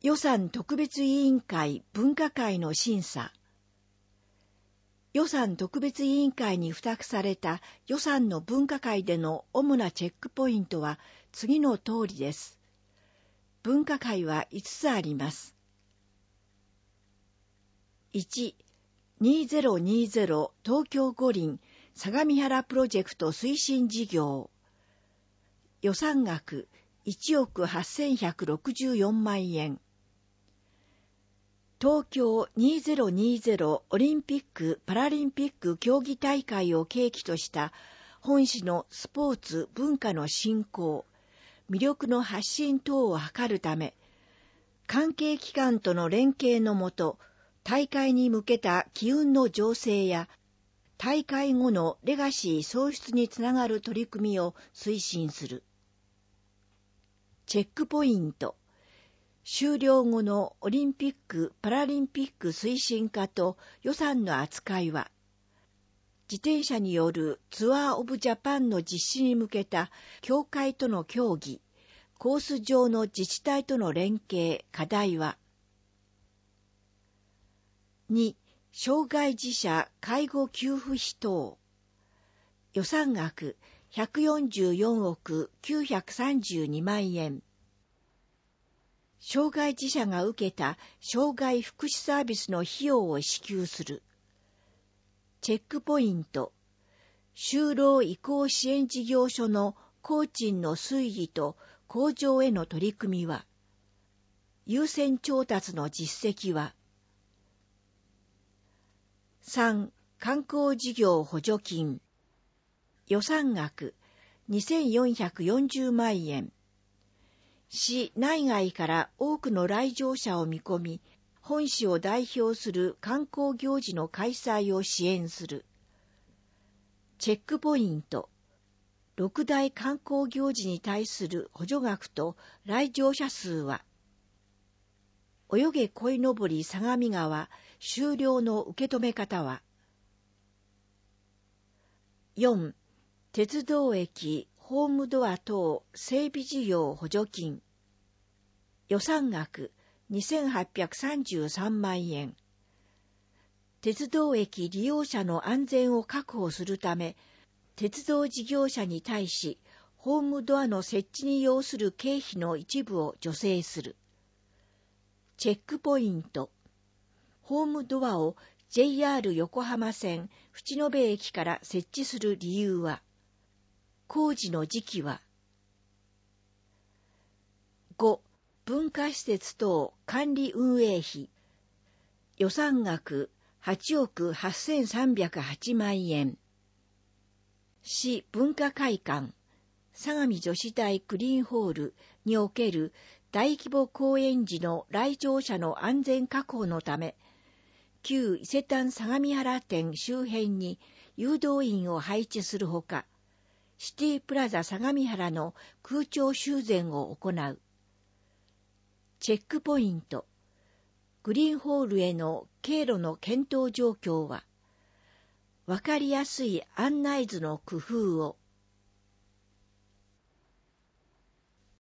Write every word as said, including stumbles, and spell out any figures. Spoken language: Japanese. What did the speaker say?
予算特別委員会分科会の審査。予算特別委員会に付託された予算の分科会での主なチェックポイントは次の通りです。分科会はいつつあります。いち、にせんにじゅう東京五輪相模原プロジェクト推進事業。予算額いちおくはっせんひゃくろくじゅうよんまんえん。東京にせんにじゅうオリンピック・パラリンピック競技大会を契機とした本市のスポーツ・文化の振興、魅力の発信等を図るため、関係機関との連携のもと、大会に向けた機運の醸成や、大会後のレガシー創出につながる取り組みを推進する。チェックポイント。終了後のオリンピック・パラリンピック推進課と予算の扱いは、自転車によるツアーオブジャパンの実施に向けた協会との協議、コース上の自治体との連携、課題は、に、障害児者介護給付費等。予算額ひゃくよんじゅうよんおくきゅうひゃくさんじゅうにまんえん。障害児者が受けた障害福祉サービスの費用を支給する。チェックポイント。就労移行支援事業所の工賃の推移と向上への取り組みは、優先調達の実績は、さん、観光事業補助金。予算額にせんよんひゃくよんじゅうまんえん。市内外から多くの来場者を見込み、本市を代表する観光行事の開催を支援する。チェックポイント。六大観光行事に対する補助額と来場者数は、泳げ鯉のぼり相模川終了の受け止め方は、よん、鉄道駅ホームドア等整備事業補助金。予算額にせんはっぴゃくさんじゅうさんまんえん。鉄道駅利用者の安全を確保するため、鉄道事業者に対し、ホームドアの設置に要する経費の一部を助成する。チェックポイント。ホームドアを ジェイアール 横浜線淵野辺駅から設置する理由は、工事の時期は、ご、文化施設等管理運営費。予算額はちおくはっせんさんびゃくはちまんえん。市文化会館、相模女子大クリーンホールにおける大規模公演時の来場者の安全確保のため、旧伊勢丹相模原店周辺に誘導員を配置するほか、シティプラザ相模原の空調修繕を行う。チェックポイント。グリーンホールへの経路の検討状況は、わかりやすい案内図の工夫を、